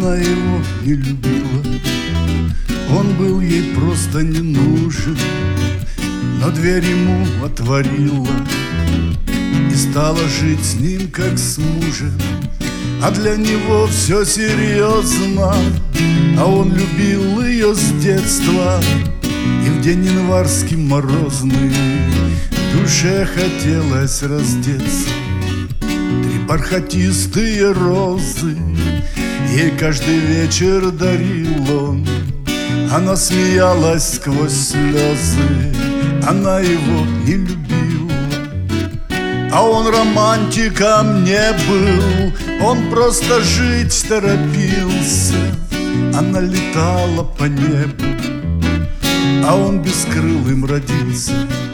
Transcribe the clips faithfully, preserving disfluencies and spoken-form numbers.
она его не любила, он был ей просто не нужен. Но дверь ему отворила и стала жить с ним, как с мужем. А для него все серьезно, а он любил ее с детства. И в день январский морозный душе хотелось раздеться. Три бархатистые розы ей каждый вечер дарил он. Она смеялась сквозь слезы, она его не любила. А он романтиком не был, он просто жить торопился. Она летала по небу, а он бескрылым родился.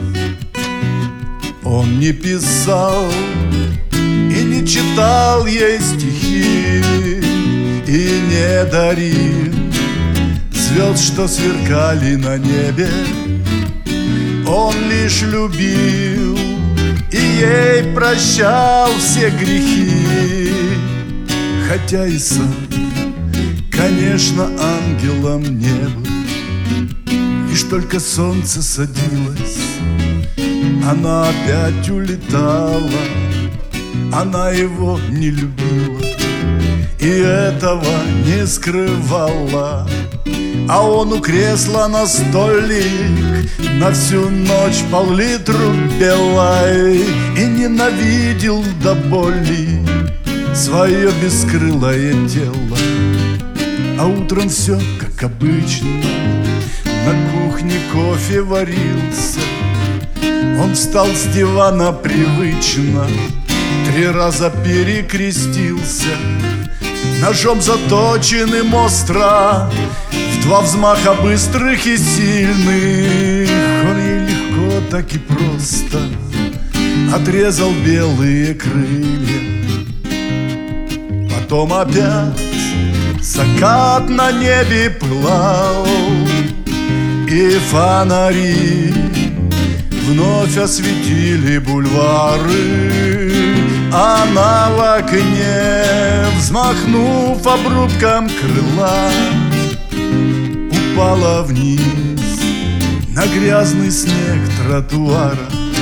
Он не писал и не читал ей стихи, и не дарил звезд, что сверкали на небе. Он лишь любил и ей прощал все грехи. Хотя и сам, конечно, ангелом не был. Лишь только солнце садилось, она опять улетала. Она его не любила и этого не скрывала. А он у кресла на столик на всю ночь пол-литру белой и ненавидел до боли свое бескрылое тело. А утром все как обычно, на кухне кофе варился. Он встал с дивана привычно, три раза перекрестился. Ножом заточенным остро, в два взмаха быстрых и сильных, он ей легко, так и просто отрезал белые крылья. Потом опять закат на небе пылал, и фонари вновь осветили бульвары. Она в окне, взмахнув обрубком крыла, упала вниз на грязный снег тротуара.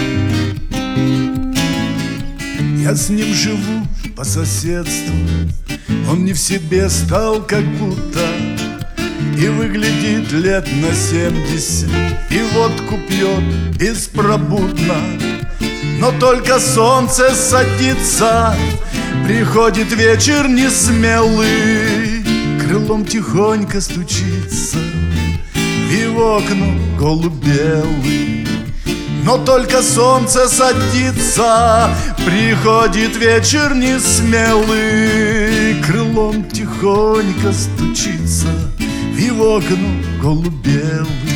Я с ним живу по соседству, он не в себе стал как будто, и выглядит лет на семьдесят, и водку пьет беспробудно. Но только солнце садится, приходит вечер несмелый, крылом тихонько стучится в его окно голубь белый. Но только солнце садится, приходит вечер несмелый, крылом тихонько стучится в его окно голубь белый.